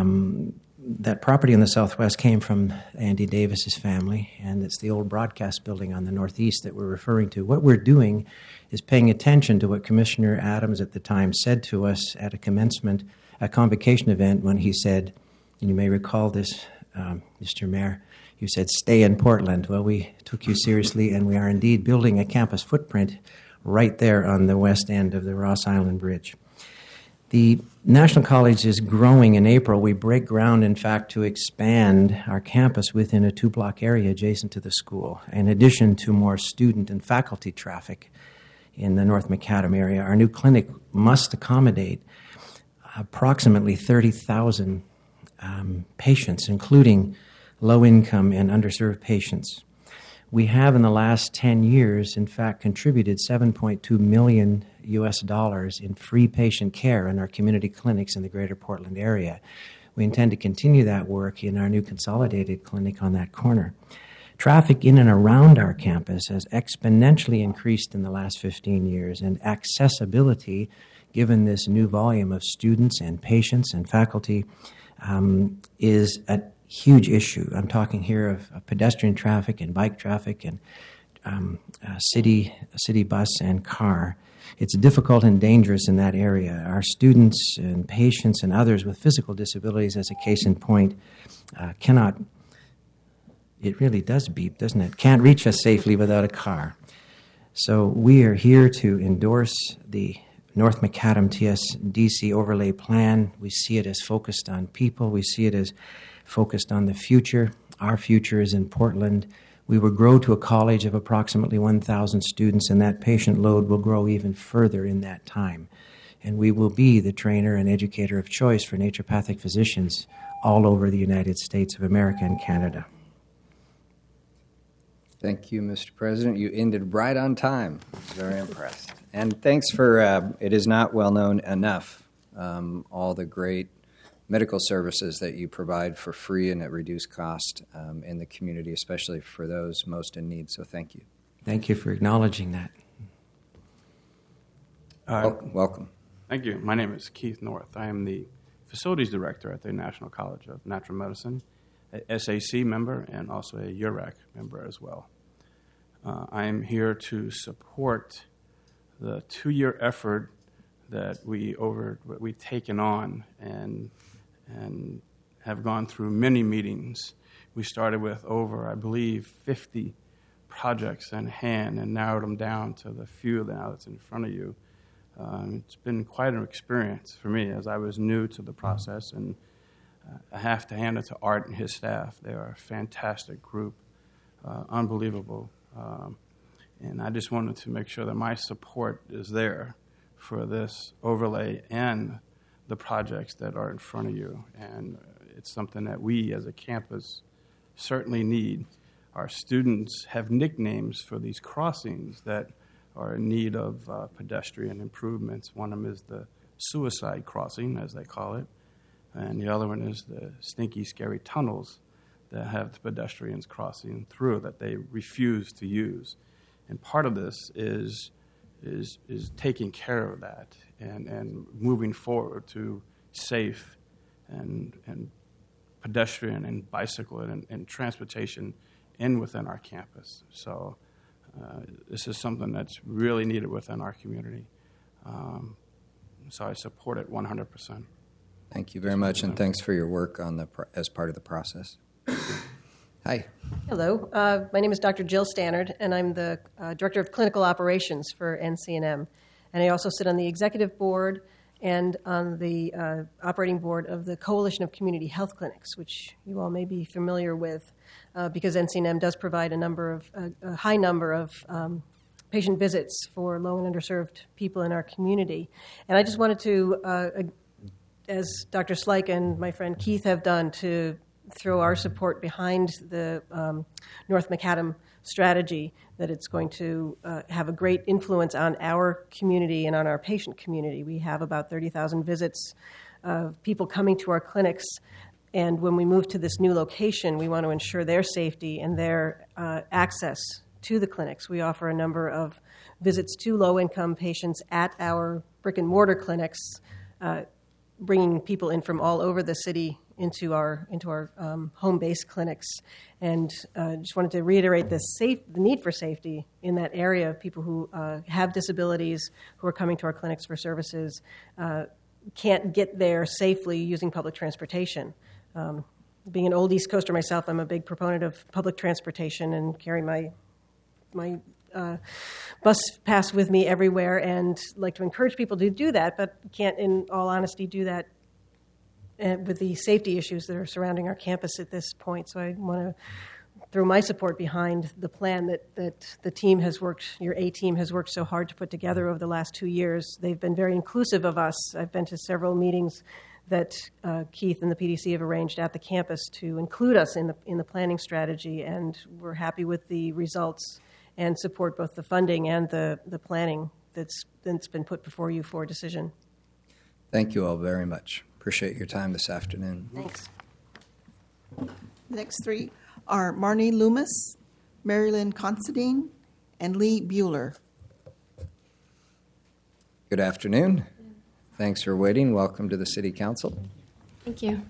that property in the southwest came from Andy Davis's family, and it's the old broadcast building on the northeast that we're referring to. What we're doing is paying attention to what Commissioner Adams at the time said to us at a convocation event when he said, and you may recall this, Mr. Mayor, you said, stay in Portland. Well, we took you seriously, and we are indeed building a campus footprint right there on the west end of the Ross Island Bridge. The National College is growing in April. We break ground, in fact, to expand our campus within a 2-block area adjacent to the school. In addition to more student and faculty traffic in the North Macadam area, our new clinic must accommodate approximately 30,000 patients, including low-income and underserved patients. We have, in the last 10 years, in fact, contributed $7.2 million in free patient care in our community clinics in the greater Portland area. We intend to continue that work in our new consolidated clinic on that corner. Traffic in and around our campus has exponentially increased in the last 15 years, and accessibility, given this new volume of students and patients and faculty, is a huge issue. I'm talking here of pedestrian traffic and bike traffic and city bus and car. It's difficult and dangerous in that area. Our students and patients and others with physical disabilities, as a case in point, cannot, it really does beep, doesn't it? Can't reach us safely without a car. So we are here to endorse the North Macadam TSDC overlay plan. We see it as focused on people. We see it as focused on the future. Our future is in Portland. We will grow to a college of approximately 1,000 students, and that patient load will grow even further in that time. And we will be the trainer and educator of choice for naturopathic physicians all over the United States of America and Canada. Thank you, Mr. President. You ended right on time. I was very impressed. And thanks for, it is not well known enough, all the great medical services that you provide for free and at reduced cost in the community, especially for those most in need. So thank you. Thank you for acknowledging that. Welcome. Thank you. My name is Keith North. I am the facilities director at the National College of Natural Medicine, a SAC member, and also a URAC member as well. I am here to support the 2-year effort that we've taken on and have gone through many meetings We started with over, I believe, 50 projects in hand and narrowed them down to the few now that's in front of you. It's been quite an experience for me as I was new to the process, and I have to hand it to Art and his staff. They are a fantastic group, unbelievable. And I just wanted to make sure that my support is there for this overlay and the projects that are in front of you. And it's something that we as a campus certainly need. Our students have nicknames for these crossings that are in need of pedestrian improvements. One of them is the suicide crossing, as they call it, and the other one is the stinky, scary tunnels that have the pedestrians crossing through that they refuse to use. And part of this is taking care of that and moving forward to safe and pedestrian and bicycle and transportation within our campus. So this is something that's really needed within our community. So I support it 100%. Thank you very much, and thanks for your work on as part of the process. Hi. Hello. My name is Dr. Jill Stannard, and I'm the Director of Clinical Operations for NC&M. And I also sit on the Executive Board and on the Operating Board of the Coalition of Community Health Clinics, which you all may be familiar with, because NC&M does provide a high number of patient visits for low and underserved people in our community. And I just wanted to, as Dr. Slyke and my friend Keith have done, to throw our support behind the North Macadam strategy, that it's going to have a great influence on our community and on our patient community. We have about 30,000 visits of people coming to our clinics, and when we move to this new location, we want to ensure their safety and their access to the clinics. We offer a number of visits to low-income patients at our brick-and-mortar clinics, bringing people in from all over the city into our home-based clinics, and just wanted to reiterate the need for safety in that area of people who have disabilities, who are coming to our clinics for services, can't get there safely using public transportation. Being an old East Coaster myself, I'm a big proponent of public transportation and carry my bus pass with me everywhere, and like to encourage people to do that, but can't, in all honesty, do that with the safety issues that are surrounding our campus at this point. So I want to throw my support behind the plan that the team has worked, your A team has worked so hard to put together over the last 2 years. They've been very inclusive of us. I've been to several meetings that Keith and the PDC have arranged at the campus to include us in the planning strategy, and we're happy with the results and support both the funding and the planning that's been put before you for a decision. Thank you all very much. Appreciate your time this afternoon. Thanks. The next three are Marnie Loomis, Marilyn Considine, and Lee Bueller. Good afternoon. Thanks for waiting. Welcome to the City Council. Thank you.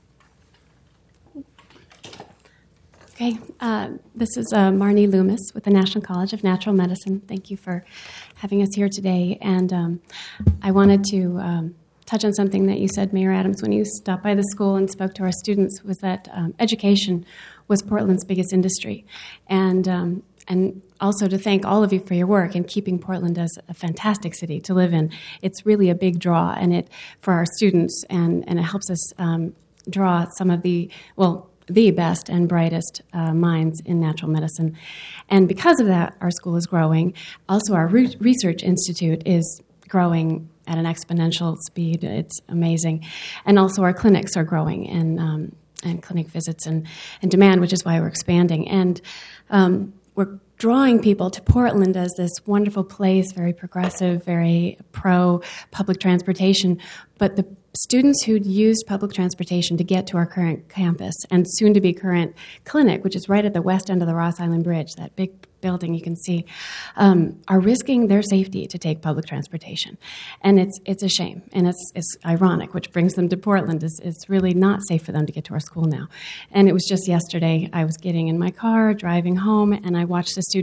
Okay, this is Marnie Loomis with the National College of Natural Medicine. Thank you for having us here today. And I wanted to touch on something that you said, Mayor Adams, when you stopped by the school and spoke to our students, was that education was Portland's biggest industry. And also to thank all of you for your work in keeping Portland as a fantastic city to live in. It's really a big draw and for our students, and it helps us draw some of the best and brightest minds in natural medicine. And because of that, our school is growing. Also, our research institute is growing at an exponential speed. It's amazing. And also our clinics are growing, and clinic visits and demand, which is why we're expanding. And we're drawing people to Portland as this wonderful place, very progressive, very pro-public transportation. But the students who'd used public transportation to get to our current campus and soon-to-be current clinic, which is right at the west end of the Ross Island Bridge, that big building you can see, are risking their safety to take public transportation. And it's a shame, and it's ironic, which brings them to Portland. It's really not safe for them to get to our school now. And it was just yesterday, I was getting in my car, driving home, and I watched a student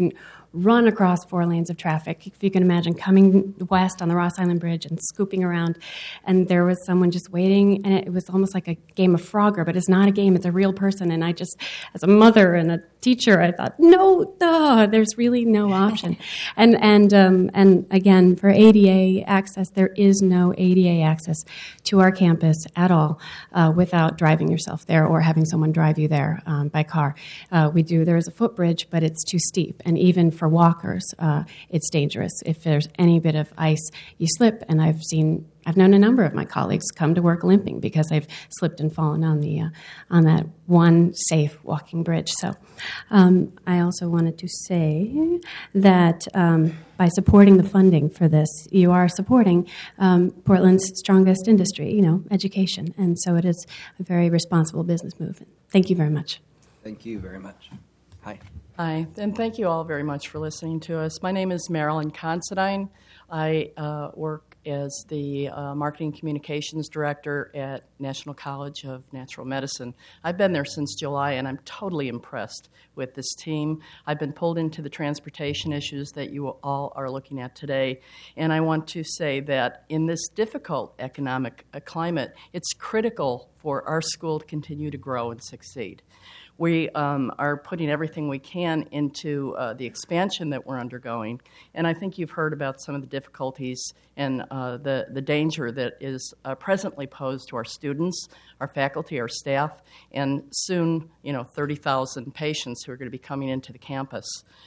run across 4 lanes of traffic. If you can imagine coming west on the Ross Island Bridge and scooping around, and there was someone just waiting, and it was almost like a game of Frogger, but it's not a game, it's a real person. And I just, as a mother and a teacher, I thought, no, there's really no option. And again, for ADA access, there is no ADA access to our campus at all without driving yourself there or having someone drive you there by car. There is a footbridge, but it's too steep, and even for walkers, it's dangerous. If there's any bit of ice, you slip, and I've known a number of my colleagues come to work limping because they've slipped and fallen on that one safe walking bridge. So I also wanted to say that by supporting the funding for this, you are supporting Portland's strongest industry, education. And so it is a very responsible business move. Thank you very much. Thank you very much. Hi. Hi, and thank you all very much for listening to us. My name is Marilyn Considine. I work as the Marketing Communications Director at National College of Natural Medicine. I've been there since July, and I'm totally impressed with this team. I've been pulled into the transportation issues that you all are looking at today, and I want to say that in this difficult economic climate, it's critical for our school to continue to grow and succeed. We are putting everything we can into the expansion that we're undergoing, and I think you've heard about some of the difficulties and the danger that is presently posed to our students, our faculty, our staff, and soon, 30,000 patients who are going to be coming into the campus.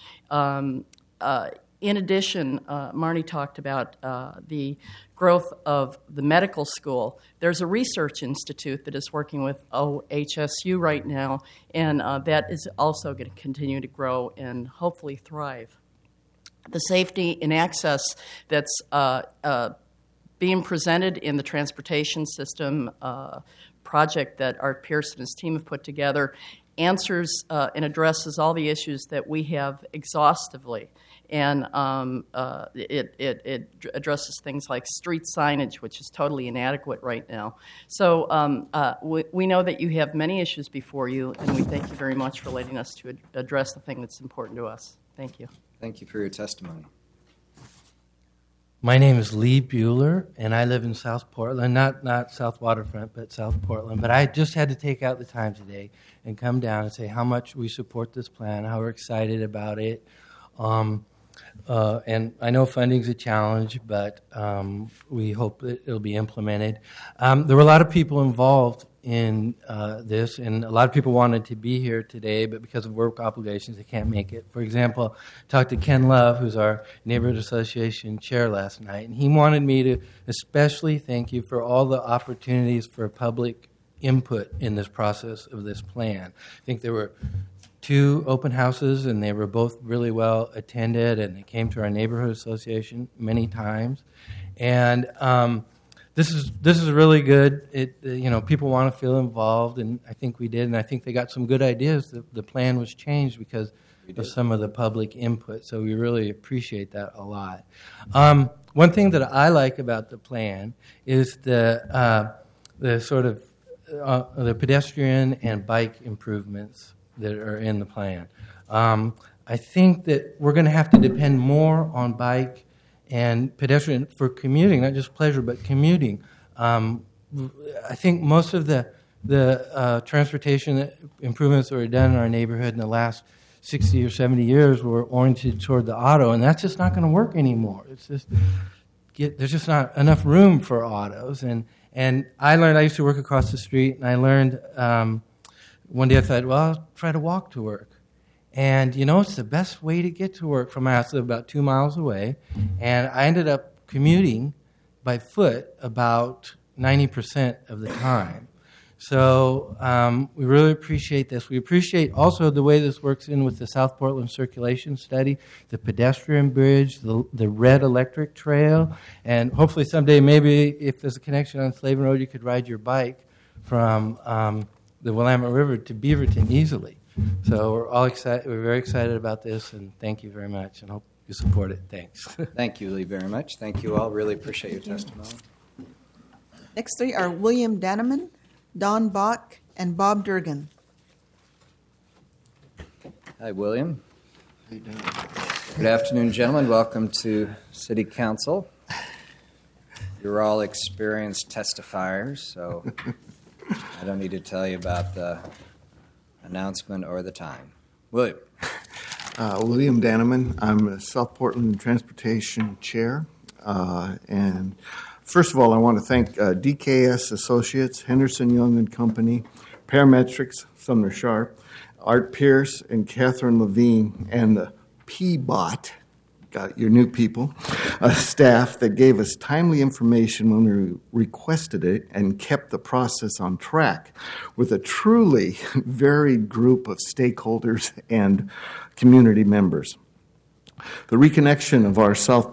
In addition, Marnie talked about the growth of the medical school. There's a research institute that is working with OHSU right now, and that is also going to continue to grow and hopefully thrive. The safety and access that's being presented in the transportation system project that Art Pierce and his team have put together answers and addresses all the issues that we have exhaustively. And it addresses things like street signage, which is totally inadequate right now. So we know that you have many issues before you, and we thank you very much for letting us to address the thing that's important to us. Thank you. Thank you for your testimony. My name is Lee Bueller, and I live in South Portland, not South Waterfront, but South Portland. But I just had to take out the time today and come down and say how much we support this plan, how we're excited about it. And I know funding's a challenge, but we hope that it'll be implemented. There were a lot of people involved in this, and a lot of people wanted to be here today, but because of work obligations, they can't make it. For example, I talked to Ken Love, who's our Neighborhood Association chair last night, and he wanted me to especially thank you for all the opportunities for public input in this process of this plan. I think there were 2 open houses, and they were both really well attended, and they came to our neighborhood association many times. And this is really good. People want to feel involved, and I think we did, and I think they got some good ideas. The plan was changed because of some of the public input, so we really appreciate that a lot. One thing that I like about the plan is the sort of the pedestrian and bike improvements that are in the plan. I think that we're going to have to depend more on bike and pedestrian for commuting, not just pleasure, but commuting. I think most of the transportation improvements that were done in our neighborhood in the last 60 or 70 years were oriented toward the auto, and that's just not going to work anymore. It's just there's just not enough room for autos. And I learned, I used to work across the street, and I learned one day I thought, well, I'll try to walk to work. And, it's the best way to get to work from my house. I live about 2 miles away. And I ended up commuting by foot about 90% of the time. So we really appreciate this. We appreciate also the way this works in with the South Portland Circulation Study, the pedestrian bridge, the red electric trail. And hopefully someday, maybe if there's a connection on Slavin Road, you could ride your bike from the Willamette River to Beaverton easily. So we're all excited. We're very excited about this, and thank you very much, and hope you support it. Thanks. Thank you, Lee, very much. Thank you all. Really appreciate your testimony. Next 3 are William Danneman, Don Bach, and Bob Durgan. Hi, William. How you doing? Good afternoon, gentlemen. Welcome to City Council. You're all experienced testifiers, so I don't need to tell you about the announcement or the time. William. William Danneman. I'm a South Portland Transportation Chair. And first of all, I want to thank DKS Associates, Henderson Young and Company, Parametrics, Sumner Sharp, Art Pierce, and Catherine Levine, and the PBOT, got your new people, staff that gave us timely information when we requested it and kept the process on track with a truly varied group of stakeholders and community members. The reconnection of our South